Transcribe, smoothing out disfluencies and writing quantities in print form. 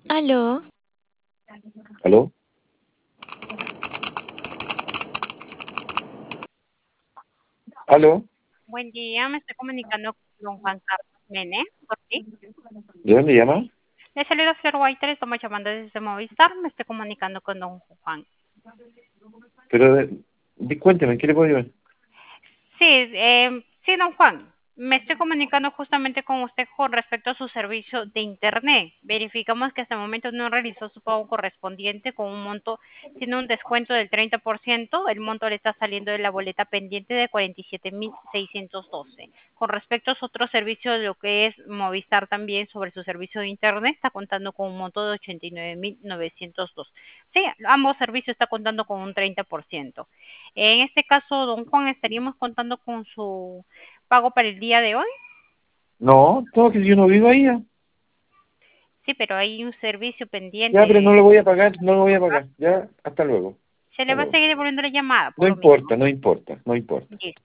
Aló, ¿Aló? ¿Aló? Buen día, me estoy comunicando con don Juan Carlos Mene, ¿por qué? ¿De dónde llama? Le saludo a Flor White, estamos llamando desde Movistar, me estoy comunicando con don Juan. Pero, cuénteme, ¿en qué le puedo ayudar? Sí, sí, don Juan, me estoy comunicando justamente con usted con respecto a su servicio de Internet. Verificamos que hasta el momento no realizó su pago correspondiente con un monto, tiene un descuento del 30%, el monto le está saliendo de la boleta pendiente de 47.612. Con respecto a su otro servicio, lo que es Movistar también sobre su servicio de Internet, está contando con un monto de 89.902. Sí, ambos servicios están contando con un 30%. En este caso, don Juan, estaríamos contando con su pago para el día de hoy. No, todo que yo no vivo ahí. Ya, Sí, pero hay un servicio ya, pero no pendiente. lo voy a pagar, no lo voy a pagar. Ya, hasta luego. Se le Hasta va a luego. seguir devolviendo la llamada No por lo mismo. importa, no importa, no importa. Listo.